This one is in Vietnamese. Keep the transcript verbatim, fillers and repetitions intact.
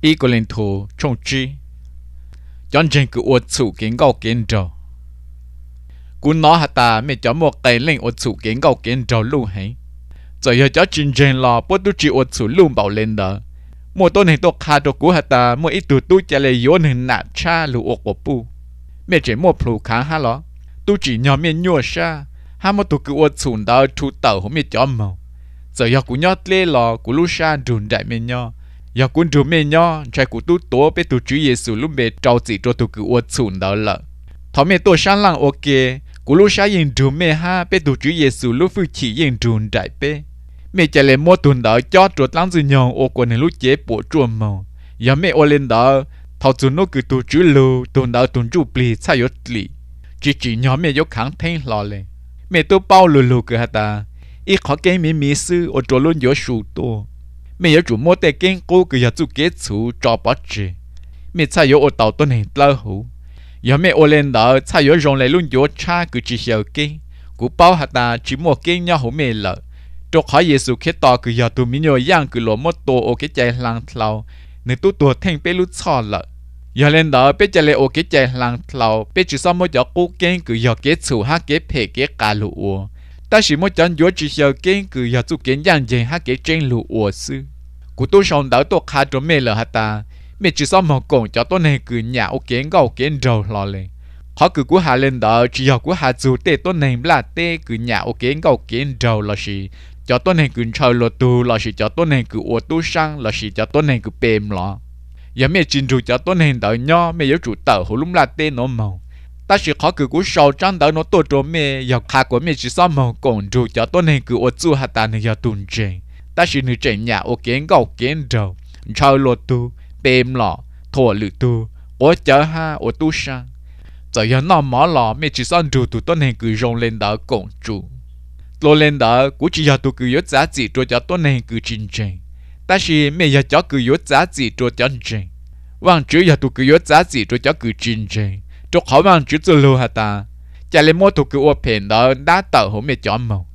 pi có lên thù trong chi chọn chân cứ uất chủ kiến gạo kiến trâu cú nói hả ta mẹ cho một cái lên uất chủ kiến gạo kiến trâu luôn hay giờ giờ cho chân chân lo bớt tu chỉ uất chủ luôn bảo lên đó mộtตัวหนึ่งตัวขาตัวกูหาตาเมื่ออีตัวตู้จะเลยโยนหนึ่งหนาชาหรืออกปูเมื่อเจมั่วพลูขาฮะหรอตู้จียอมเมียนัวชาฮะเมื่อตัวกูอดสูนดาวทูเต่าเขาเมียจอมเมาจะอยากกูยอดเล่หรอกูรู้ชาดุนได้เมียยออยากกูดูเมียยอใจกูตู้ตัวไปตัวจีเยซูลุ่มเบเจ้าจีตัวตัวกูอดสูนดาวละทอเมียตัวชาลังโอเคกูรู้ชายิงดูเมียฮะไปตัวจีเยซูลุ่มฟื้นฉียิงดุนได้เป้mẹ chạy lên mua tuần đó cho chuột lăng dư nhong ô quần này lúc chế bộ chuột màu giờ mẹ ô lên đó thầu chuột nó cứ tu chữ lưu tuần đó tuần chụp lì sai yết lì chỉ chỉ nhỏ mẹ yết kháng thanh lò lên mẹ tu bao lù lù cứ hả ta ít khó cái mẹ mẹ sư ô chuột luôn yết sụt to mẹ yết chủ mua tệ kinh cô cứ yết chụp kết chú cho bắt chế mẹ sai yết ô tàu tuần này lâu hú giờ mẹ ô lên đó sai yết rong lại luôn yết cha cứ chỉ hiểu kinh cú bao hả ta chỉ mua kinh nhau hú mẹ lợตัวขอเยซูคิดต่อคือยาตัวมิโยย่างคือหลวมมดตัวโอเคใจหลังเราในตัวตัวแท่งเปรุชอดละยาเล่นดอเปจะเลยโอเคใจหลังเราเปจุซ้อมมดยากู้เก่งคือยาเกสูฮักเกเพเกกาลูอัวแต่สิมดจันยัวจีเชียวเก่งคือยาจุเก่งย่างเจฮักเกเจงลูอัวซื้อกูตัวชงดาวตัวขาตัวเมลฮะตาเมจุซ้อมมกงจะตัวในคือหยาโอเก่งก็โอเก่งเรารอเลยเขาคือกูหาเล่นดอจีอยากกูหาจูเตตัวในบลาเตคือหยาโอเก่งก็โอเก่งเราละสิcho tôi này cứ chơi lô tu là chỉ cho tôi này cứ ô tu sang là chỉ cho tôi này cứ bền lo giờ mẹ chính chủ cho tôi này đợi nhau mẹ yếu chủ tờ hồ lúng là tên nó màu ta chỉ khó cứ cú sầu trăng đợi nó tôi cho mẹ giờ khá của mẹ chỉ sao màu còn chủ cho tôi này cứ ô tu hạt ta này giờ tuần trình ta chỉ nữ trình nhà ô kiến gạo kiến đầu chơi lô tu bền lo thua lử tu ô chở ha ô tu sang giờ giờ nó mỏ lò mẹ chỉ sao chủ tụi tôi này cứ rong lên đợi còn chủ lô lên đó cũng chỉ là tụi cứ yếu giá trị cho cho tôi này cứ chính trình, ta chỉ mấy giờ cho cứ yếu giá trị cho cho trình, vàng chữ là tụi cứ yếu giá trị cho cho cứ chính trình, cho họ vàng chữ từ lâu hả ta, chả lấy mua tụi cứ ô phèn đó đã tạo hổ mấy chọn màu,